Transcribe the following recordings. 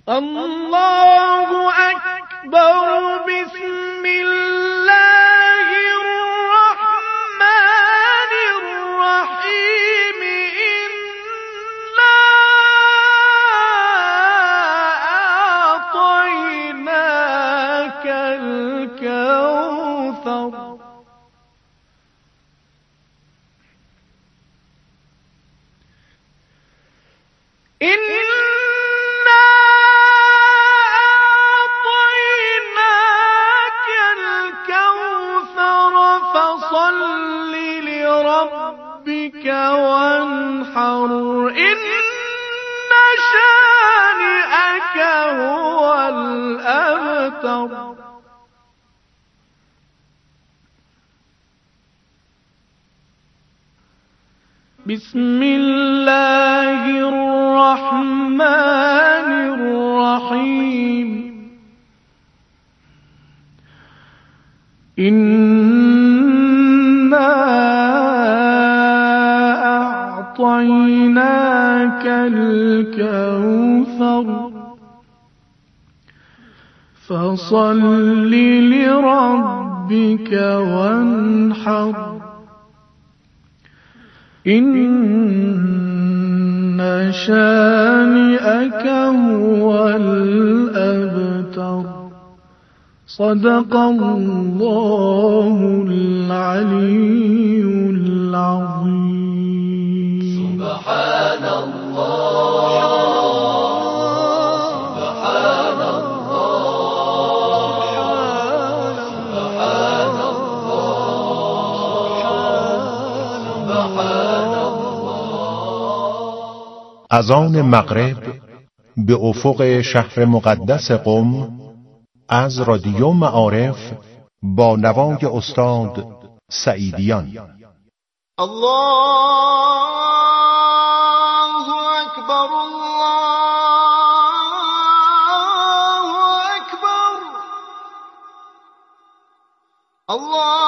الله أكبر. بسم الله الرحمن الرحيم. إنا أعطيناك الكوثر. فصل لربك وانحر. إن شانئك هو الأبتر. بسم الله الرحمن الرحيم. إنا أعطيناك الكوثر فصل لربك وانحر. إن شانئك هو الأبتر. صدق الله العلي العظيم. سبحان الله سبحان الله سبحان الله. اذان مغرب به افق شهر مقدس قم از رادیو معارف با نوای استاد سعیدیان. الله اکبر. الله اکبر. الله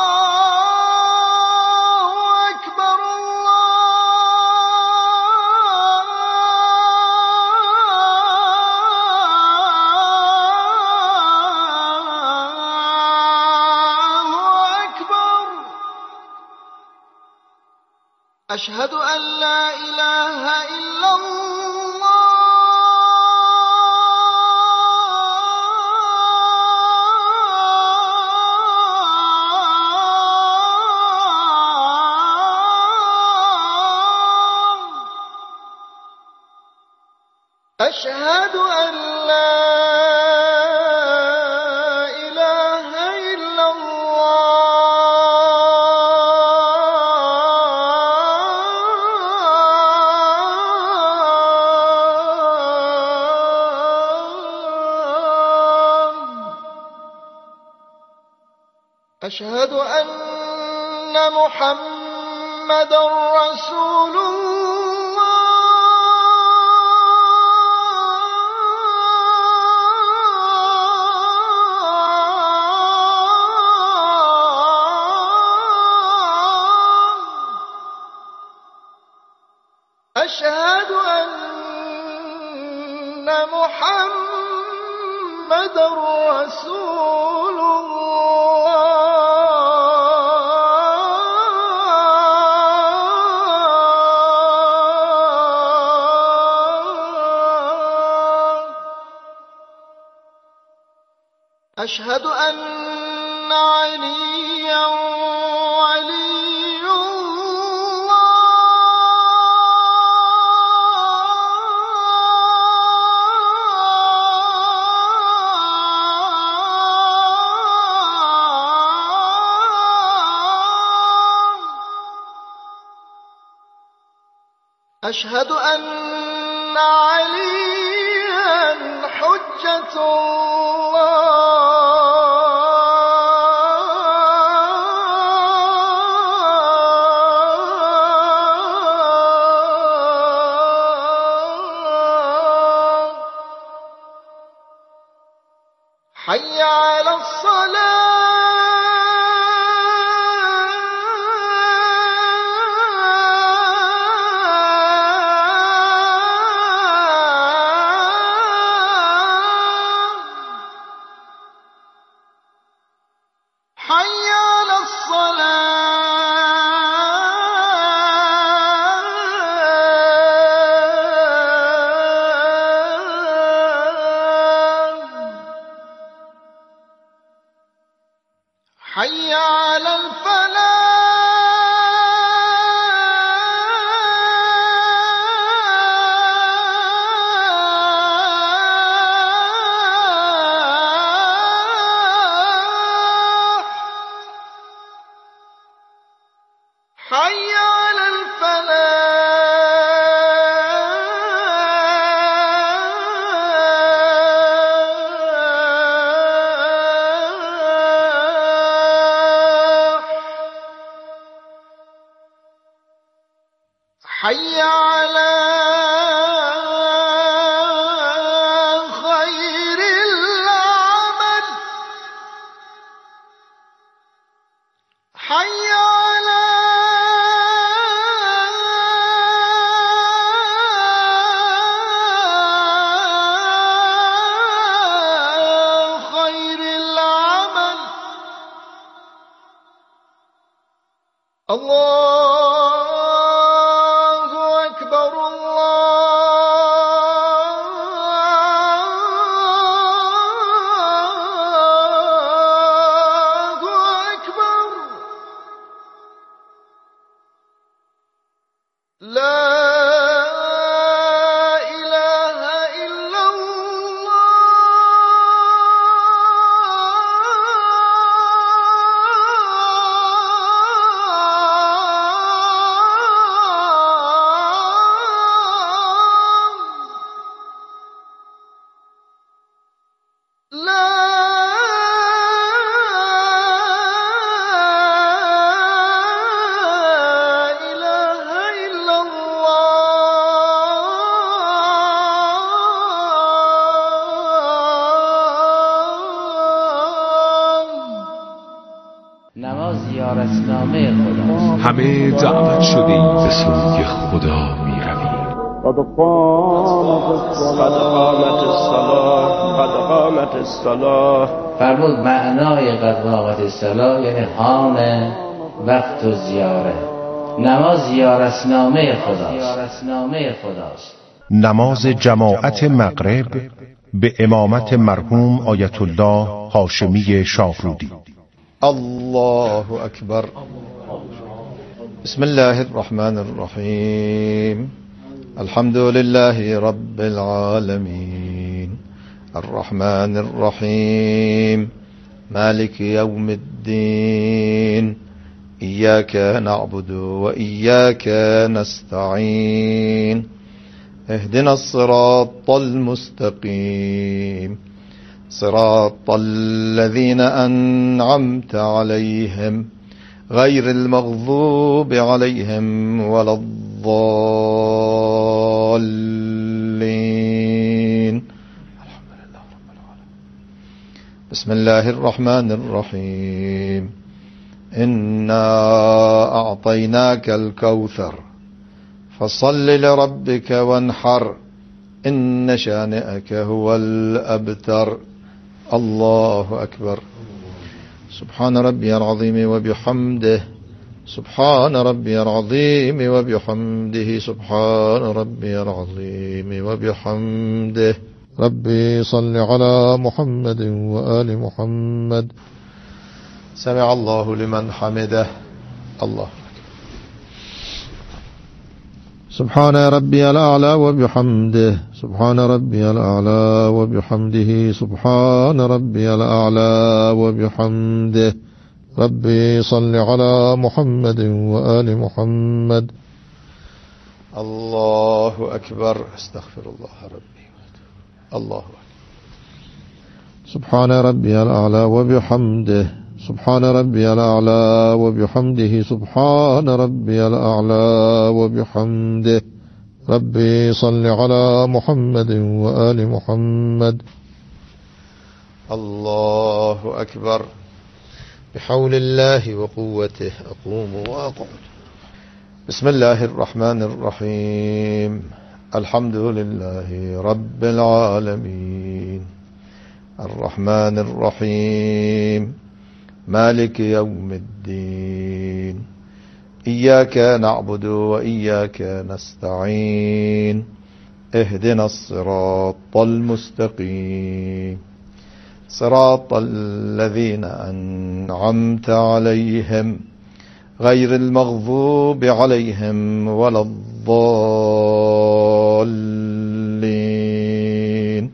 أشهد أن لا إله إلا الله. أشهد أن لا أشهد أن محمدًا رسول الله. أشهد أن محمدًا رسول الله. أشهد أن عليا ولي الله. أشهد أن عليا حجة الله. حي على الصلاة. الله أكبر الله أكبر لا إله إلا نماز زیارتنامه خداست. همه دعوت شدیم به سوی خدا می رویم. قد قامت الصلاة. فرمود معنای قد قامت الصلاة یعنی حان وقت و زیاره. نماز زیارتنامه خداست. نماز جماعت مغرب به امامت مرحوم آیت الله هاشمی شاهرودی. الله أكبر. بسم الله الرحمن الرحيم. الحمد لله رب العالمين الرحمن الرحيم مالك يوم الدين إياك نعبد وإياك نستعين اهدنا الصراط المستقيم صراط الذين أنعمت عليهم غير المغضوب عليهم ولا الضالين. بسم الله الرحمن الرحيم. إنا أعطيناك الكوثر فصل لربك وانحر إن شانئك هو الأبتر. الله أكبر. سبحان ربي العظيم وبحمده سبحان ربي العظيم وبحمده سبحان ربي العظيم وبحمده. ربي صل على محمد وآل محمد. سمع الله لمن حمده. الله سبحان ربي الأعلى وبحمده سبحان ربي الأعلى وبحمده سبحان ربي الأعلى وبحمده. ربي صل على محمد وآل محمد. الله أكبر. استغفر الله ربي. الله أكبر. سبحان ربي الأعلى وبحمده سبحان ربي الأعلى وبحمده سبحان ربي الأعلى وبحمده. ربي صل على محمد وآل محمد. الله أكبر. بحول الله وقوته أقوم وأقعد. بسم الله الرحمن الرحيم. الحمد لله رب العالمين الرحمن الرحيم مالك يوم الدين إياك نعبد وإياك نستعين اهدنا الصراط المستقيم صراط الذين أنعمت عليهم غير المغضوب عليهم ولا الضالين.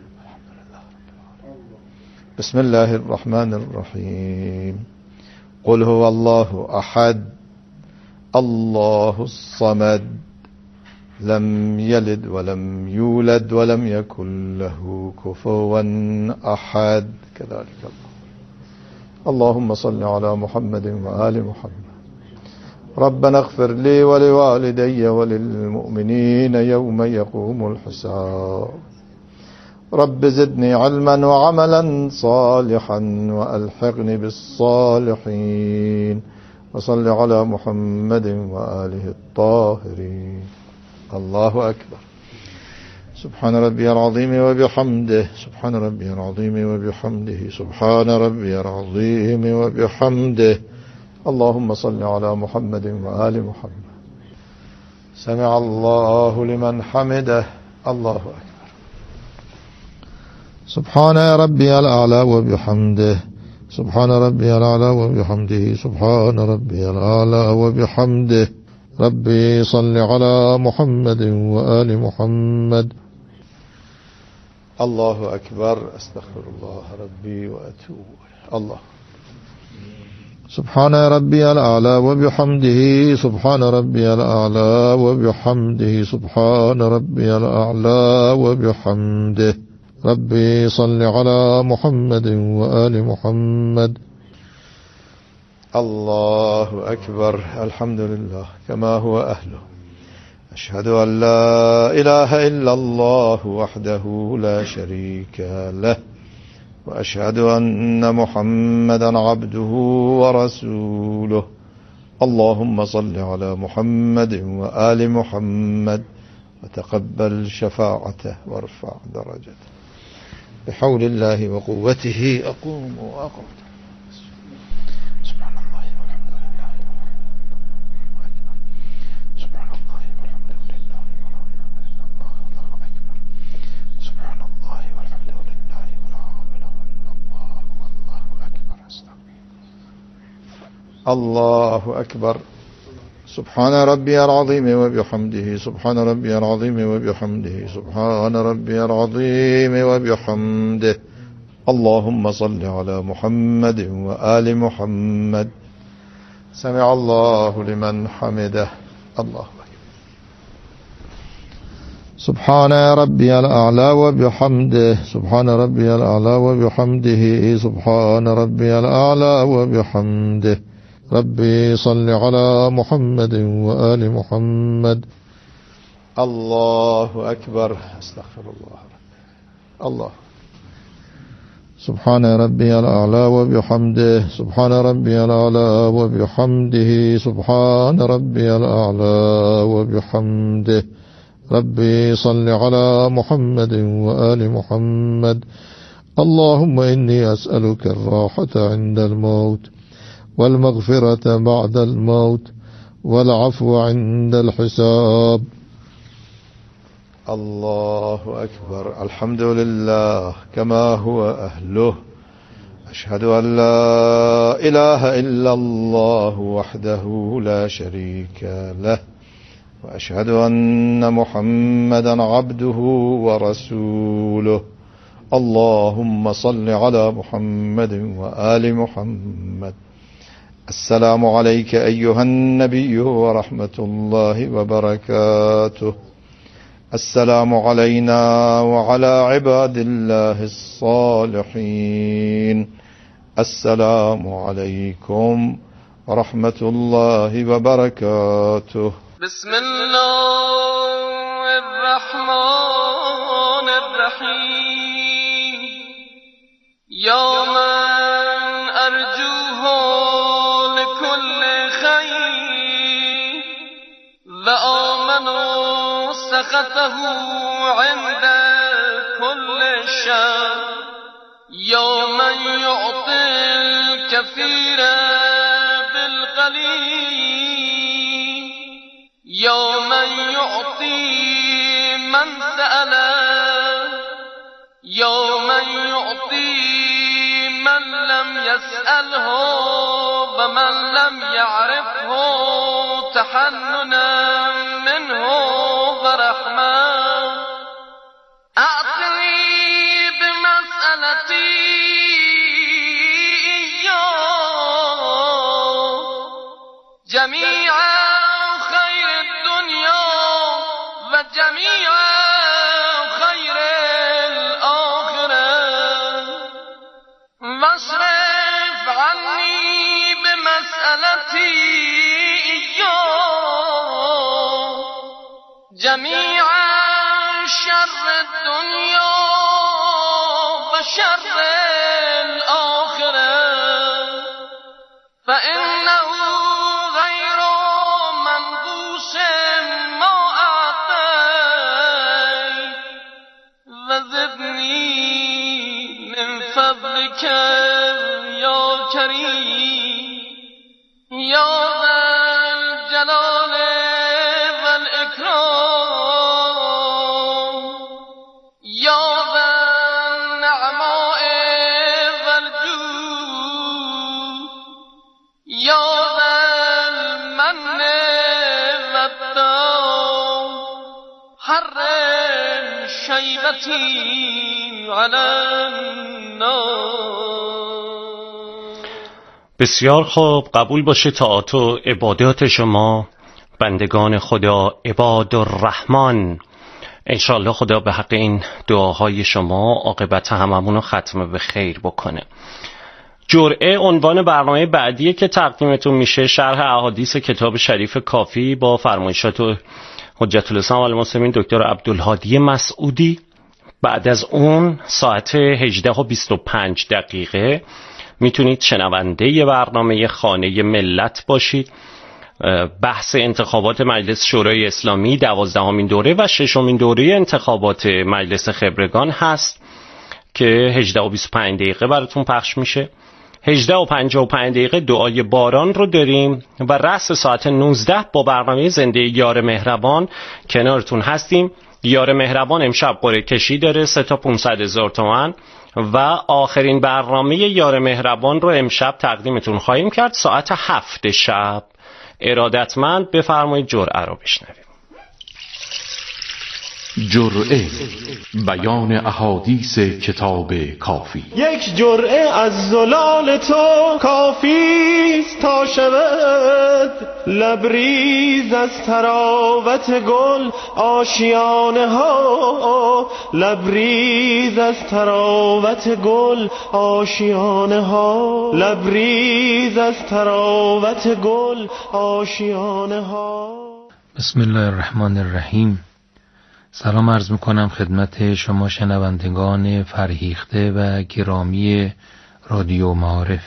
بسم الله الرحمن الرحيم. قل هو الله أحد الله الصمد لم يلد ولم يولد ولم يكن له كفوا أحد. كذلك اللهم صل على محمد وآل محمد. ربنا اغفر لي ولوالدي وللمؤمنين يوم يقوم الحساب. رب زدني علما وعملا صالحا وألحقني بالصالحين. وصل على محمد وآله الطاهرين. الله أكبر. سبحان ربي العظيم وبحمده سبحان ربي العظيم وبحمده سبحان ربي العظيم وبحمده. اللهم صل على محمد وآل محمد. سمع الله لمن حمده. الله أكبر. سبحان ربي الأعلى وبحمده. سبحان ربي الأعلى وبحمده. سبحان ربي الأعلى وبحمده. ربي صل على محمد وآل محمد. الله أكبر. أستغفر الله ربي وأتوب إليه. الله. سبحان ربي الأعلى وبحمده. سبحان ربي الأعلى وبحمده. سبحان ربي الأعلى وبحمده. ربي صل على محمد وآل محمد. الله أكبر. الحمد لله كما هو أهله. أشهد أن لا إله إلا الله وحده لا شريك له، وأشهد أن محمدا عبده ورسوله. اللهم صل على محمد وآل محمد وتقبل شفاعته وارفع درجته. بحول الله وقوته أقوم وأقعد. سبحان الله والحمد لله. سبحان الله والحمد لله. الله أكبر. سبحان الله والحمد لله. والله أكبر. الله أكبر. سبحان ربي العظيم وبحمده. سبحان ربي العظيم وبحمده. سبحان ربي العظيم وبحمده. اللهم صل على محمد وآل محمد. سمع الله لمن حمده. الله أكبر. سبحان ربي الأعلى وبحمده. سبحان ربي الأعلى وبحمده. سبحان ربي الأعلى وبحمده. ربي صل على محمد وآل محمد. الله أكبر. أستغفر الله. الله. سبحان ربي الأعلى وبحمده. سبحان ربي الأعلى وبحمده. سبحان ربي الأعلى وبحمده. ربي صل على محمد وآل محمد. اللهم إني أسألك الراحة عند الموت، والمغفرة بعد الموت، والعفو عند الحساب. الله أكبر. الحمد لله كما هو أهله. أشهد أن لا إله إلا الله وحده لا شريك له، وأشهد أن محمدا عبده ورسوله. اللهم صل على محمد وآل محمد. السلام عليك أيها النبي ورحمة الله وبركاته. السلام علينا وعلى عباد الله الصالحين. السلام عليكم ورحمة الله وبركاته. بسم الله الرحمن الرحيم. يا من أرجوه لكل خير، وآمنوا سخطه عند كل شر. يا من يعطي الكثير بالقليل، يا من يعطي من سأله، يا من يعطي من لم يسأله ومن لم يعرفه تحننا منه ورحمة. أعطني بمسألتي إياه جميع خير الدنيا وجميع خير الآخرة، واصرف عني بمسألتي إياه جميع شر الدنيا وشر الآخرة، فإنه غير منقوص ما أعطيت. وزدني من فضلك يا كريم شیبتی علی النار. بسیار خوب، قبول باشه طاعات و عبادات شما بندگان خدا عباد الرحمن. انشاءالله خدا به حق این دعاهای شما عاقبت هممون رو ختم به خیر بکنه. جرعه عنوان برنامه بعدیه که تقدیمتون میشه، شرح احادیث کتاب شریف کافی با فرمایشات حجت الاسلام والمسلمین دکتر عبدالهادی مسعودی. بعد از اون ساعت 18:25 میتونید شنونده برنامه خانه ملت باشید. بحث انتخابات مجلس شورای اسلامی 12مین دوره و 6مین دوره انتخابات مجلس خبرگان هست که 18:25 براتون پخش میشه. 18:55 دعای باران رو داریم و رأس ساعت 19 با برنامه زنده یار مهربان کنارتون هستیم. یار مهربان امشب قرعه کشی داره 3 تا 500,000 تومان و آخرین برنامه یار مهربان رو امشب تقدیمتون خواهیم کرد ساعت 7 شب. ارادتمند بفرمایید جرعه رو بشنویم. جرعه، بیان احادیث کتاب کافی. یک جرعه از زلال تو کافیست تا شود لبریز از تراوت گل آشیانه ها، لبریز از تراوت گل آشیانه ها، لبریز از تراوت گل آشیانه ها. بسم الله الرحمن الرحیم. سلام عرض میکنم خدمت شما شنوندگان فرهیخته و گرامی رادیو معارف.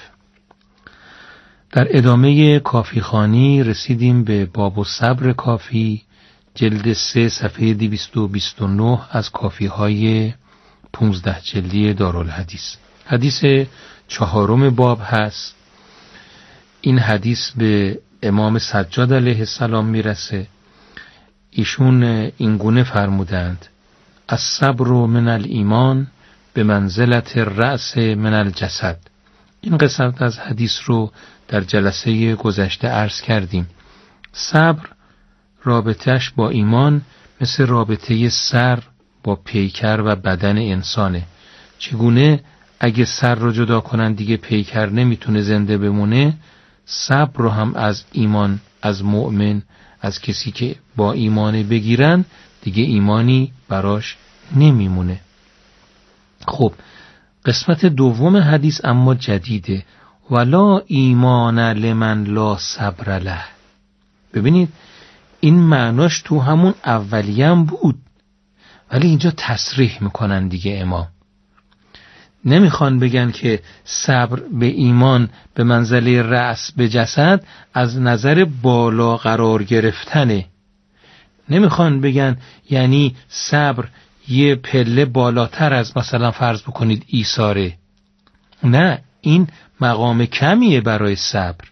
در ادامه کافی خوانی رسیدیم به باب الصبر کافی، جلد 3 صفحه 229 از کافی های 15 جلدی دارالحدیث. حدیث 4 باب هست. این حدیث به امام سجاد علیه السلام میرسه. ایشون اینگونه فرمودند: الصبر من الایمان به منزلت الرأس من الجسد. این قسمت از حدیث رو در جلسه گذشته عرض کردیم. صبر رابطهش با ایمان مثل رابطه سر با پیکر و بدن انسانه. چگونه اگه سر رو جدا کنن دیگه پیکر نمیتونه زنده بمونه، صبر رو هم از ایمان، از مؤمن، از کسی که با ایمان بگیرن دیگه ایمانی براش نمیمونه. خب قسمت دوم حدیث اما جدیده. ولا ایمان لمن لا صبر له. ببینید این معناش تو همون اولیم بود، ولی اینجا تصریح میکنن دیگه. امام نمیخوان بگن که صبر به ایمان به منزله رأس به جسد از نظر بالا قرار گرفتنه. نمیخوان بگن یعنی صبر یه پله بالاتر از مثلا فرض بکنید ایثاره. نه، این مقام کمیه برای صبر.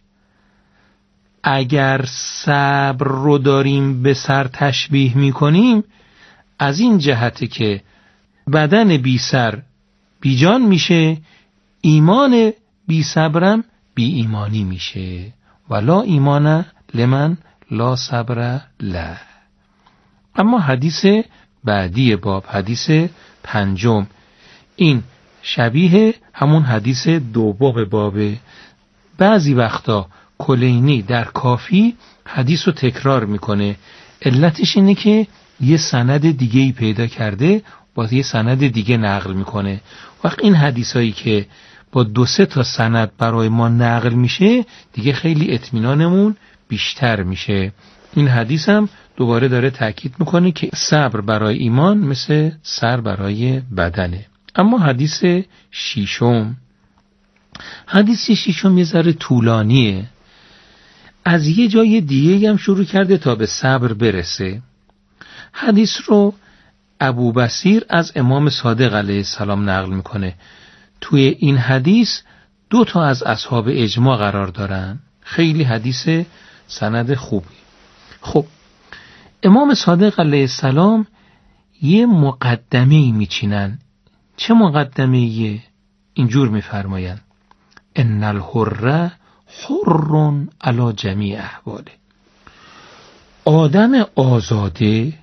اگر صبر رو داریم به سر تشبیه میکنیم از این جهته که بدن بی سر بی جان میشه، ایمان بی صبرم بی ایمانی میشه. ولا ایمان لمن لا صبر له. اما حدیث بعدی باب، حدیث 5، این شبیه همون حدیث 2 بابه. بعضی وقتا کلینی در کافی حدیث رو تکرار میکنه. علتش اینه که یه سند دیگه‌ای پیدا کرده با یه سند دیگه نقل میکنه. وقت این حدیثایی که با 2-3 تا سند برای ما نقل میشه دیگه خیلی اطمینانمون بیشتر میشه. این حدیث هم دوباره داره تاکید میکنه که صبر برای ایمان مثل سر برای بدنه. اما حدیث 6، حدیث 6 یه ذره طولانیه. از یه جای دیگه هم شروع کرده تا به صبر برسه. حدیث رو ابو بصیر از امام صادق علیه السلام نقل میکنه. توی این حدیث 2 تا از اصحاب اجماع قرار دارن. خیلی حدیث سند خوبی. خب امام صادق علیه السلام یه مقدمه‌ای میچینن. چه مقدمه‌ایه؟ اینجور میفرماین: ان الحر حر علی جمیع احواله. آدم آزاده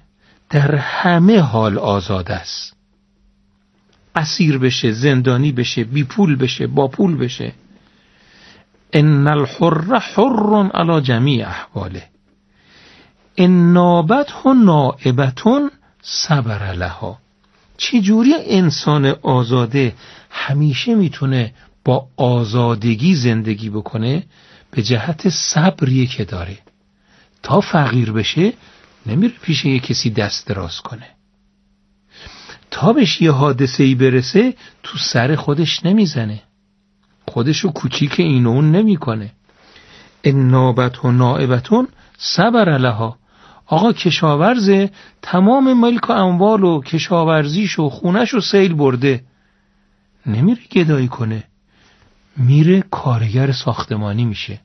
در همه حال آزاد است. اسیر بشه، زندانی بشه، بی پول بشه، با پول بشه. ان الحر حر علی جمیع احواله ان نابته نائبة صبر لها. چجوری انسان آزاده همیشه میتونه با آزادگی زندگی بکنه؟ به جهت صبری که داره. تا فقیر بشه نمیره پیش یه کسی دست دراز کنه. تا بهش یه حادثه‌ای برسه تو سر خودش نمیزنه، خودشو کوچیک این و اون نمی کنه. ان نابته نائبة صبر لها. آقا کشاورزه، تمام ملک و اموال و کشاورزیش و خونش و سیل برده، نمیره گدایی کنه، میره کارگر ساختمانی میشه.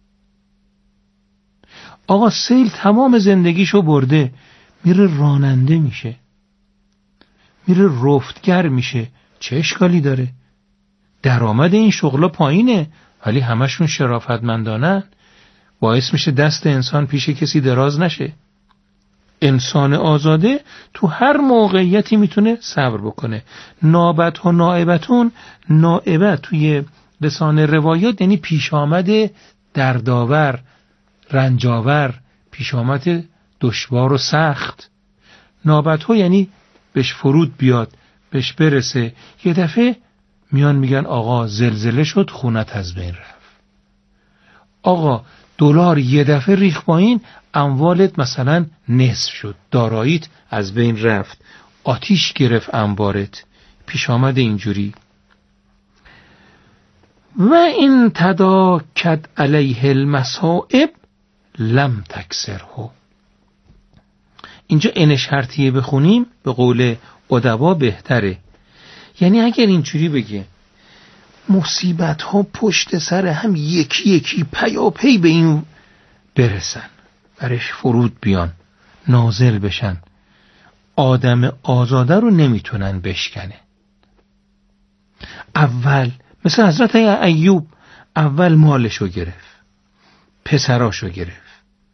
آقا سیل تمام زندگیشو برده، میره راننده میشه، میره رفتگر میشه. چه اشکالی داره؟ درآمد این شغلا پایینه ولی همشون شرافتمندانن، باعث میشه دست انسان پیش کسی دراز نشه. انسان آزاده تو هر موقعیتی میتونه صبر بکنه. نابت و نائبتون، نائبت توی لسان روایات یعنی پیش آمد دردآور، رنجاور، پیش آمد دشوار و سخت. نابت ها یعنی بهش فرود بیاد، بهش برسه. یه دفعه میان میگن آقا زلزله شد، خونت از بین رفت. آقا دلار یه دفعه ریخت پایین، اموالت مثلا نصف شد، داراییت از بین رفت، آتیش گرفت انبارت. پیش آمد اینجوری. و این تداکد علیه المصائب لم تکسره. اینجا ان شرطیه بخونیم به قول ادبا بهتره. یعنی اگر اینجوری بگه مصیبت ها پشت سر هم یکی یکی پیاپی به این برسن، برش فرود بیان، نازل بشن، آدم آزاده رو نمیتونن بشکنه. اول مثل حضرت ایوب، اول مالشو گرفت، پسراشو گرفت،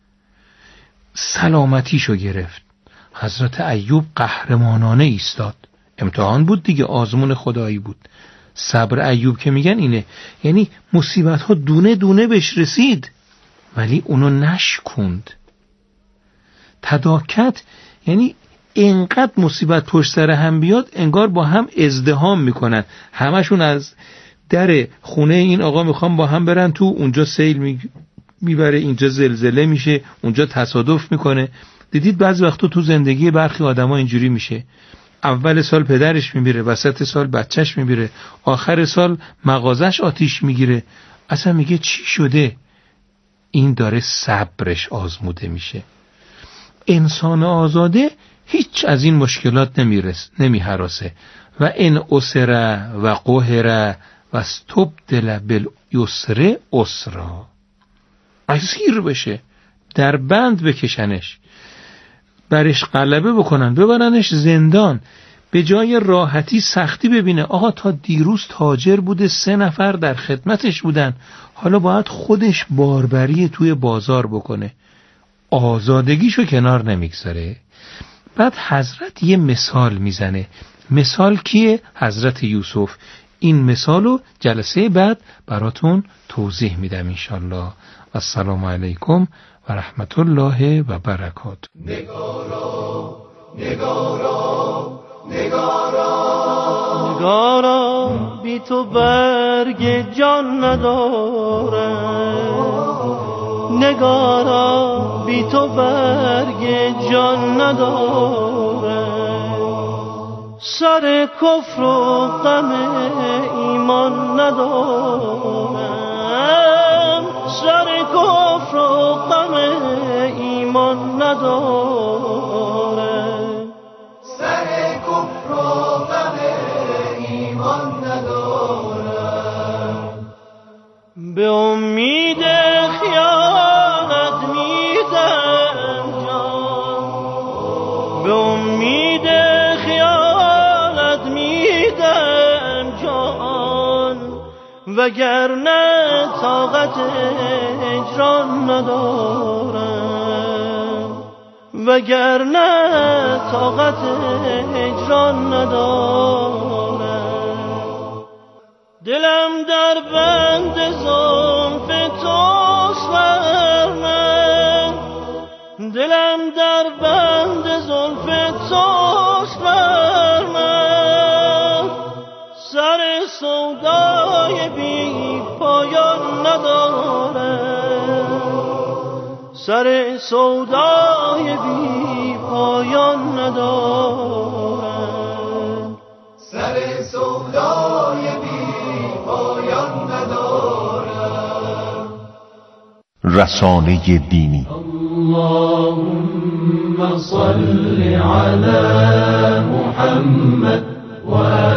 سلامتیشو گرفت. حضرت ایوب قهرمانانه ایستاد. امتحان بود دیگه، آزمون خدایی بود. صبر ایوب که میگن اینه، یعنی مصیبت ها دونه دونه بهش رسید ولی اونو نشکوند. تداکت یعنی اینقدر مصیبت پشت سر هم بیاد انگار با هم ازدحام میکنن، همشون از در خونه این آقا میخوام با هم برن تو، اونجا سیل میبره، اینجا زلزله میشه، اونجا تصادف میکنه. دیدید بعضی وقتا تو زندگی برخی آدما اینجوری میشه، اول سال پدرش میمیره، وسط سال بچهش میمیره، آخر سال مغازش آتیش میگیره. اصلا میگه چی شده؟ این داره صبرش آزموده میشه. انسان آزاده هیچ از این مشکلات نمیهراسه. و ان اسر و قهر و استبدل بالیسر اسرا. اسیر بشه، در بند بکشنش، برش غلبه بکنن، ببرنش زندان، به جای راحتی سختی ببینه. آقا تا دیروز تاجر بوده، 3 نفر در خدمتش بودن، حالا باید خودش باربری توی بازار بکنه. آزادگیشو کنار نمیگذاره. بعد حضرت یه مثال میزنه. مثال کیه؟ حضرت یوسف. این مثالو جلسه بعد براتون توضیح میدم انشالله. السلام علیکم و رحمت الله و برکاته. نگارا نگارا نگارا نگارا بی تو برگ جان نداره، نگارا بی تو برگ جان نداره، سر کفر و غم ایمان ندارم، سر کفر و غم ایمان نداره، سر کفر و غم ایمان ندارم، به امید خیانت میدم جان، به امید خیانت میدم جان، وگرنه طاقت هجران ندارم، وگرنه طاقت هجران ندارم. دلم در بند زلف توست ورنه، دلم در بند زلف توست ورنه، سر سودای بی پایان ندارم، سر سودای بی پایان ندارم، سر سودای بی پایان ندارم. رسانه دینی. اللهم صل على محمد و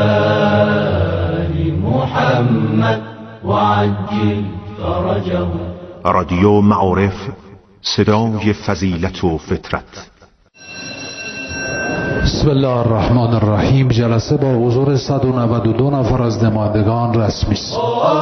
آل محمد و عجل فرجه. رادیو معارف، صدای فضیلت و فطرت. بسم الله الرحمن الرحیم. جلسه با حضور 192 نفر از نمایندگان رسمی است.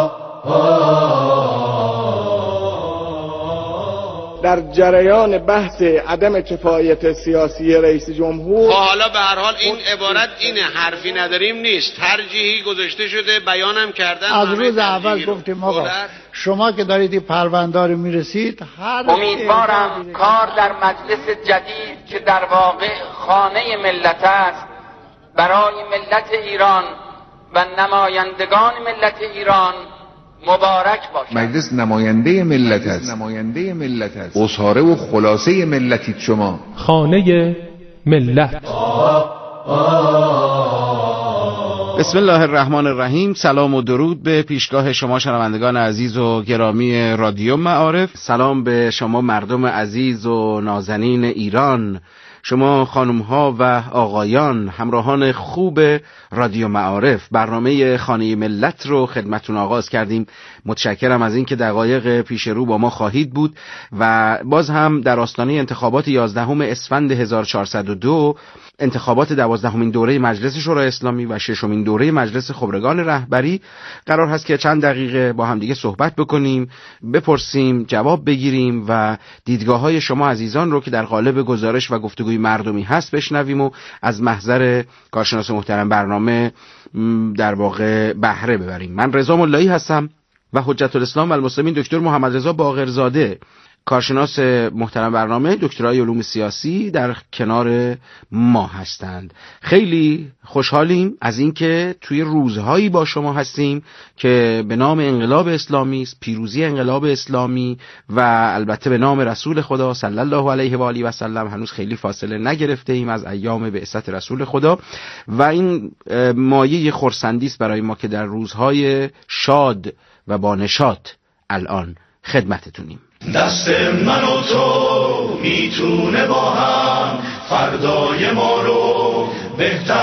در جریان بحث عدم کفایت سیاسی رئیس جمهور، حالا به هر حال این عبارت اینه، حرفی نداریم نیست، ترجیحی گذاشته شده، بیانم کردن. از روز اول گفتیم آقا شما که دارید این پرونده رو میرسید، امیدوارم کار در مجلس جدید که در واقع خانه ملت است برای ملت ایران و نمایندگان ملت ایران مبارک باشد. مجلس نماینده ملت است، اصحاره و خلاصه ملتید شما. خانه ملت. بسم الله الرحمن الرحیم. سلام و درود به پیشگاه شما شنوندگان عزیز و گرامی رادیو معارف. سلام به شما مردم عزیز و نازنین ایران، شما خانم‌ها و آقایان، همراهان خوب رادیو معارف. برنامه خانه ملت رو خدمتتون آغاز کردیم. متشکرم از این که دقایق پیش رو با ما خواهید بود و باز هم در آستانه انتخابات 11 اسفند 1402، انتخابات 12مین دوره مجلس شورای اسلامی و 6مین دوره مجلس خبرگان رهبری، قرار هست که چند دقیقه با هم دیگه صحبت بکنیم، بپرسیم، جواب بگیریم و دیدگاه‌های شما عزیزان رو که در قالب گزارش و گفتگوی مردمی هست بشنویم و از محضر کارشناس محترم برنامه در واقع بهره ببریم. من رضا ملایی هستم و حجت الاسلام و المسلمین دکتر محمد رضا باقرزاده، کارشناس محترم برنامه، دکترای علوم سیاسی، در کنار ما هستند. خیلی خوشحالیم از اینکه توی روزهایی با شما هستیم که به نام انقلاب اسلامی است، پیروزی انقلاب اسلامی و البته به نام رسول خدا صلی الله علیه و آله و سلم. هنوز خیلی فاصله نگرفته ایم از ایام بعثت رسول خدا و این مایه خرسندی است برای ما که در روزهای شاد و با نشاط الان خدمتتونیم. دست من و تو میتونه با هم فردای ما رو بهتر